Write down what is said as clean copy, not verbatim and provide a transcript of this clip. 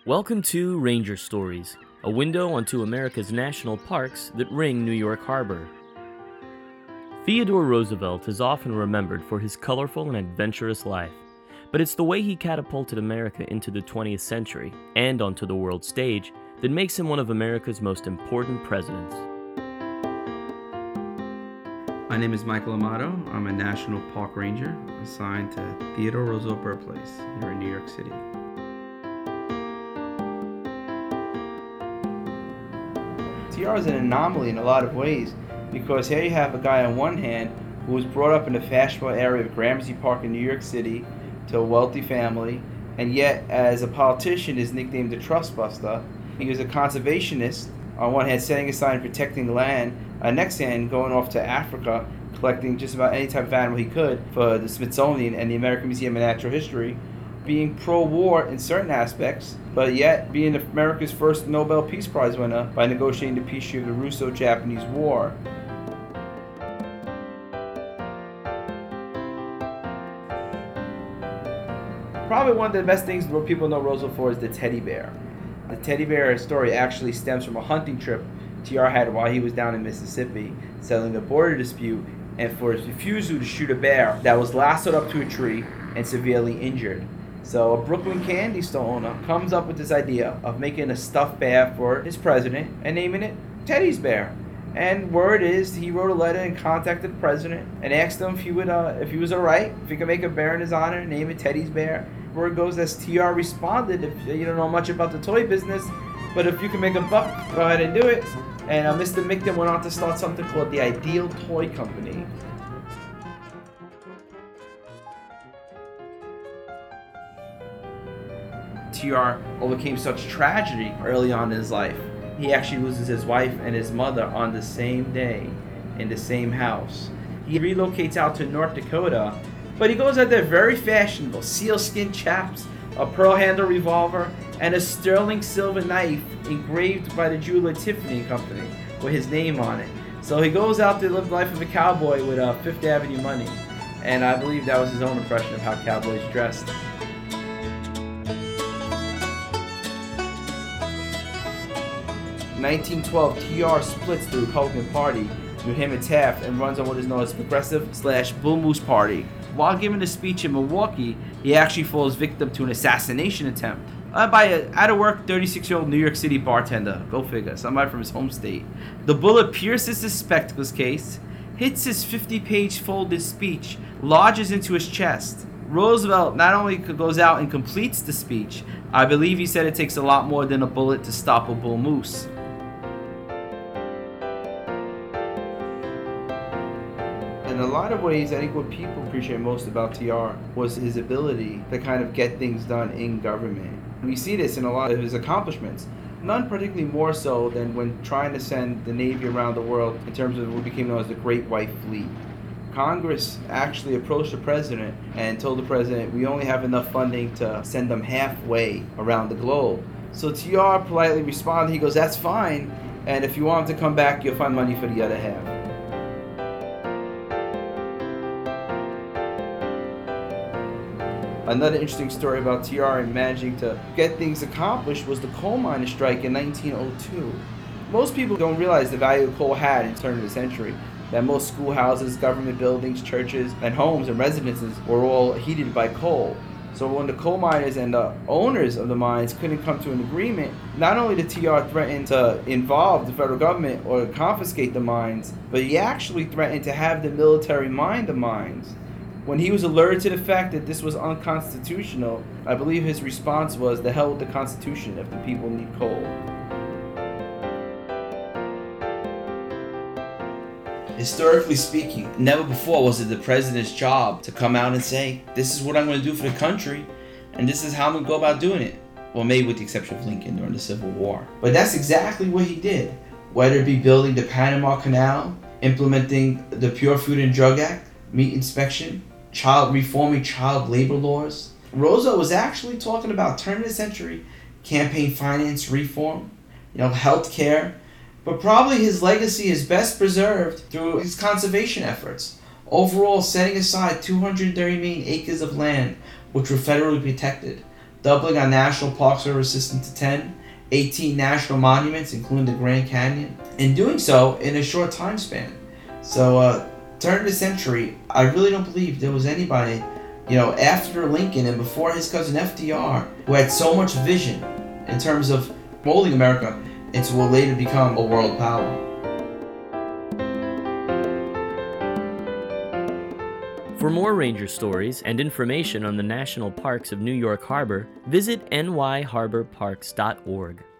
Welcome to Ranger Stories, a window onto America's national parks that ring New York Harbor. Theodore Roosevelt is often remembered for his colorful and adventurous life, but it's the way he catapulted America into the 20th century and onto the world stage that makes him one of America's most important presidents. My name is Michael Amato. I'm a National Park Ranger assigned to Theodore Roosevelt Birthplace here in New York City. TR is an anomaly in a lot of ways because here you have a guy on one hand who was brought up in the fashionable area of Gramercy Park in New York City to a wealthy family, and yet as a politician is nicknamed the Trust Buster. He was a conservationist, on one hand setting aside and protecting the land, on the next hand going off to Africa collecting just about any type of animal he could for the Smithsonian and the American Museum of Natural History, being pro-war in certain aspects, but yet being America's first Nobel Peace Prize winner by negotiating the peace treaty of the Russo-Japanese War. Probably one of the best things where people know Roosevelt for is the teddy bear. The teddy bear story actually stems from a hunting trip TR had while he was down in Mississippi settling a border dispute, and for his refusal to shoot a bear that was lassoed up to a tree and severely injured. So a Brooklyn candy store owner comes up with this idea of making a stuffed bear for his president and naming it Teddy's Bear. And word is he wrote a letter and contacted the president and asked him if he was alright, if he could make a bear in his honor, name it Teddy's Bear. Word goes as TR responded, if you don't know much about the toy business, but if you can make a buck, go ahead and do it. And Mr. Mickton went on to start something called the Ideal Toy Company. TR overcame such tragedy early on in his life. He actually loses his wife and his mother on the same day in the same house. He relocates out to North Dakota, but he goes out there very fashionable, sealskin chaps, a pearl handle revolver, and a sterling silver knife engraved by the jeweler Tiffany Company with his name on it. So he goes out to live the life of a cowboy with Fifth Avenue money, and I believe that was his own impression of how cowboys dressed. 1912, TR splits the Republican Party with him and Taft and runs on what is known as Progressive/Bull Moose Party. While giving a speech in Milwaukee, he actually falls victim to an assassination attempt by an out-of-work 36-year-old New York City bartender. Go figure, somebody from his home state. The bullet pierces his spectacles case, hits his 50-page folded speech, lodges into his chest. Roosevelt not only goes out and completes the speech, I believe he said it takes a lot more than a bullet to stop a bull moose. In a lot of ways, I think what people appreciate most about TR was his ability to kind of get things done in government. We see this in a lot of his accomplishments, none particularly more so than when trying to send the Navy around the world in terms of what became known as the Great White Fleet. Congress actually approached the president and told the president, we only have enough funding to send them halfway around the globe. So TR politely responded, he goes, that's fine, and if you want them to come back, you'll find money for the other half. Another interesting story about TR and managing to get things accomplished was the coal miners' strike in 1902. Most people don't realize the value coal had in the turn of the century, that most schoolhouses, government buildings, churches, and homes and residences were all heated by coal. So when the coal miners and the owners of the mines couldn't come to an agreement, not only did TR threaten to involve the federal government or confiscate the mines, but he actually threatened to have the military mine the mines. When he was alerted to the fact that this was unconstitutional, I believe his response was, the hell with the Constitution if the people need coal. Historically speaking, never before was it the president's job to come out and say, this is what I'm going to do for the country, and this is how I'm going to go about doing it. Well, maybe with the exception of Lincoln during the Civil War. But that's exactly what he did. Whether it be building the Panama Canal, implementing the Pure Food and Drug Act, meat inspection, reforming child labor laws. Roosevelt was actually talking about turn of the century campaign finance reform, health care, but probably his legacy is best preserved through his conservation efforts. Overall, setting aside 230 million acres of land which were federally protected, doubling our national park service system to 10, 18 national monuments, including the Grand Canyon, and doing so in a short time span. So, turn of the century, I really don't believe there was anybody, after Lincoln and before his cousin FDR, who had so much vision in terms of molding America into what later become a world power. For more ranger stories and information on the national parks of New York Harbor, visit nyharborparks.org.